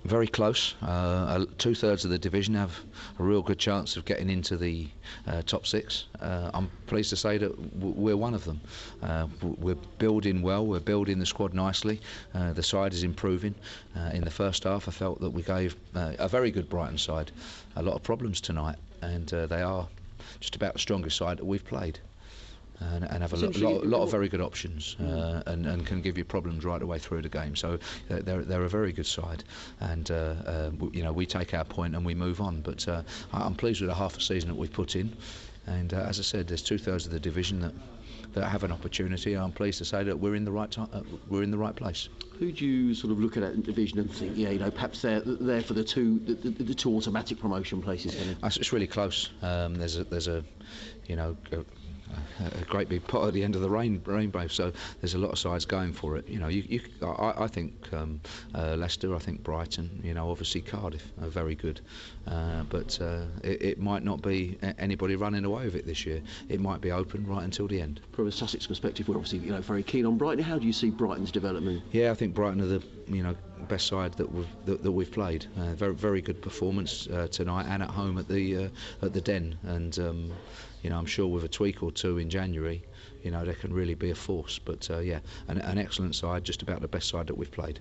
Very close. Two-thirds of the division have a real good chance of getting into the top six. I'm pleased to say that we're one of them. We're building well. We're building the squad nicely. The side is improving. In the first half, I felt that we gave a very good Brighton side a lot of problems tonight, and they are just about the strongest side that we've played. And have a lot of very good options, and can give you problems right the way through the game. So they're a very good side, and we take our point and we move on. But I'm pleased with the half a season that we've put in, and as I said, there's two-thirds of the division that have an opportunity. I'm pleased to say that we're in the right place. Who do you sort of look at that division and think, perhaps they're there for the two automatic promotion places? It's really close. There's a great big pot at the end of the rainbow, so there's a lot of sides going for it. I think Leicester, I think Brighton, obviously Cardiff are very good, but it might not be anybody running away with it this year. It might be open right until the end. From a Sussex perspective, we're obviously very keen on Brighton. How do you see Brighton's development? Yeah, I think Brighton are the best side that we've played. Very very good performance tonight and at home at the Den, and I'm sure with a tweak or two in January, they can really be a force. But an excellent side, just about the best side that we've played.